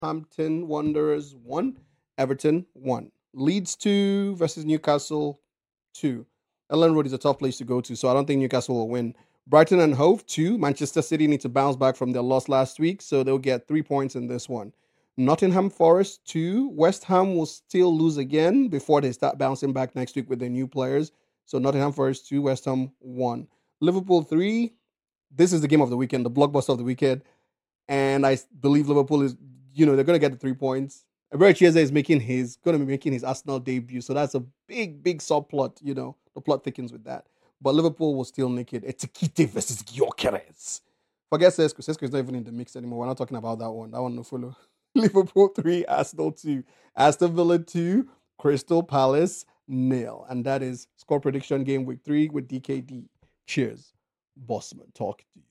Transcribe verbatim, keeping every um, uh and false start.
Wolverhampton Wanderers one, Everton one. Leeds two versus Newcastle two. Ellen Road is a tough place to go to, so I don't think Newcastle will win. Brighton and Hove two. Manchester City need to bounce back from their loss last week, so they'll get three points in this one. Nottingham Forest two. West Ham will still lose again before they start bouncing back next week with their new players. So Nottingham Forest two, West Ham one. Liverpool three. This is the game of the weekend, the blockbuster of the weekend. And I believe Liverpool is, you know, they're going to get the three points. Eberechi Chiesa is making his, going to be making his Arsenal debut. So that's a big, big subplot, you know, the plot thickens with that. But Liverpool will still make it. Etikite versus Gyökeres. Forget Sesko. Sesko is not even in the mix anymore. We're not talking about that one. That one no follow. Liverpool three, Arsenal two. Aston Villa two, Crystal Palace nil. And that is score prediction game week three with D K D. Cheers. Bossman, talk to you.